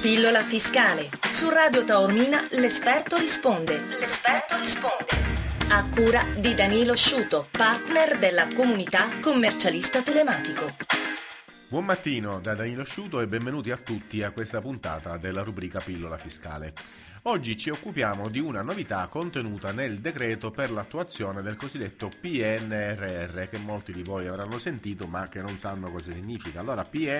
Pillola fiscale. Su Radio Taormina l'esperto risponde. A cura di Danilo Sciuto, partner della comunità commercialista telematico. Buon mattino da Danilo Sciuto e benvenuti a tutti a questa puntata della rubrica Pillola fiscale. Oggi ci occupiamo di una novità contenuta nel decreto per l'attuazione del cosiddetto PNRR, che molti di voi avranno sentito ma che non sanno cosa significa. Allora,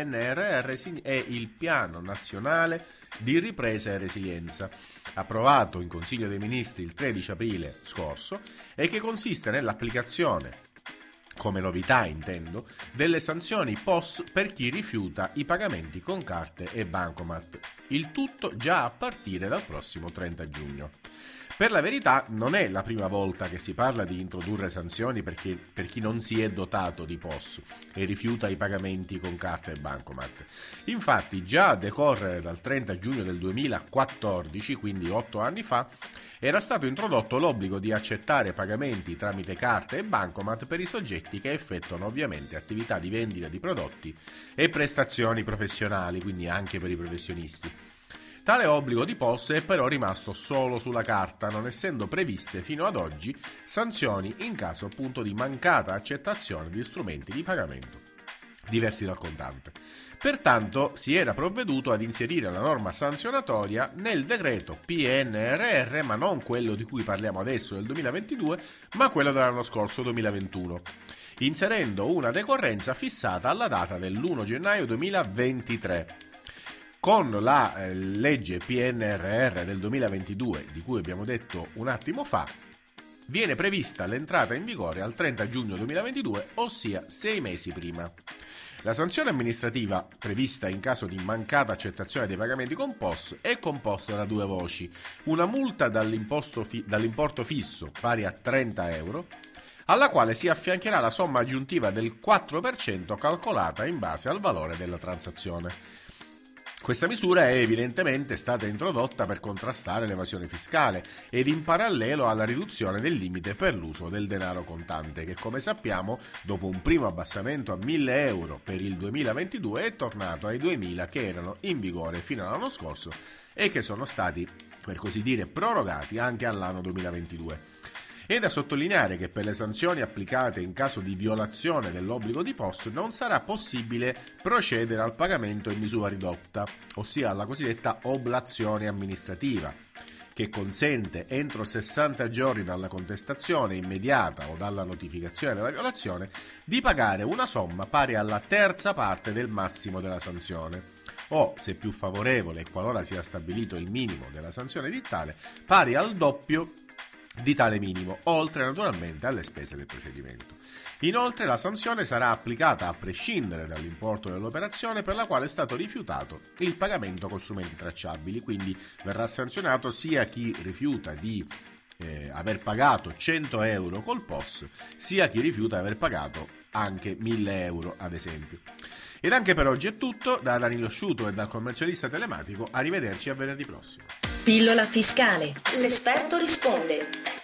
PNRR è il Piano Nazionale di Ripresa e Resilienza, approvato in Consiglio dei Ministri il 13 aprile scorso e che consiste nell'applicazione, come novità intendo, delle sanzioni POS per chi rifiuta i pagamenti con carte e bancomat, il tutto già a partire dal prossimo 30 giugno. Per la verità non è la prima volta che si parla di introdurre sanzioni per chi non si è dotato di POS e rifiuta i pagamenti con carte e bancomat. Infatti già a decorrere dal 30 giugno del 2014, quindi 8 anni fa, era stato introdotto l'obbligo di accettare pagamenti tramite carte e bancomat per i soggetti che effettuano ovviamente attività di vendita di prodotti e prestazioni professionali, quindi anche per i professionisti. Tale obbligo di POS è però rimasto solo sulla carta, non essendo previste fino ad oggi sanzioni in caso appunto di mancata accettazione di strumenti di pagamento diversi dal contante. Pertanto si era provveduto ad inserire la norma sanzionatoria nel decreto PNRR, ma non quello di cui parliamo adesso del 2022, ma quello dell'anno scorso 2021, inserendo una decorrenza fissata alla data dell'1 gennaio 2023. Con la legge PNRR del 2022, di cui abbiamo detto un attimo fa, viene prevista l'entrata in vigore al 30 giugno 2022, ossia 6 mesi prima. La sanzione amministrativa prevista in caso di mancata accettazione dei pagamenti con POS è composta da due voci: una multa dall'importo fisso pari a 30 euro, alla quale si affiancherà la somma aggiuntiva del 4% calcolata in base al valore della transazione. Questa misura è evidentemente stata introdotta per contrastare l'evasione fiscale ed in parallelo alla riduzione del limite per l'uso del denaro contante, che come sappiamo, dopo un primo abbassamento a 1.000 euro per il 2022, è tornato ai 2.000 che erano in vigore fino all'anno scorso e che sono stati, per così dire, prorogati anche all'anno 2022. È da sottolineare che per le sanzioni applicate in caso di violazione dell'obbligo di POS non sarà possibile procedere al pagamento in misura ridotta, ossia alla cosiddetta oblazione amministrativa, che consente entro 60 giorni dalla contestazione immediata o dalla notificazione della violazione di pagare una somma pari alla terza parte del massimo della sanzione, o, se più favorevole e qualora sia stabilito il minimo della sanzione edittale, pari al doppio di tale minimo, oltre naturalmente alle spese del procedimento. Inoltre la sanzione sarà applicata a prescindere dall'importo dell'operazione per la quale è stato rifiutato il pagamento con strumenti tracciabili, quindi verrà sanzionato sia chi rifiuta di aver pagato 100 euro col POS, sia chi rifiuta aver pagato anche 1.000 euro ad esempio. Ed anche per oggi è tutto, da Danilo Sciuto e dal commercialista telematico. Arrivederci a venerdì prossimo. Pillola fiscale. L'esperto risponde.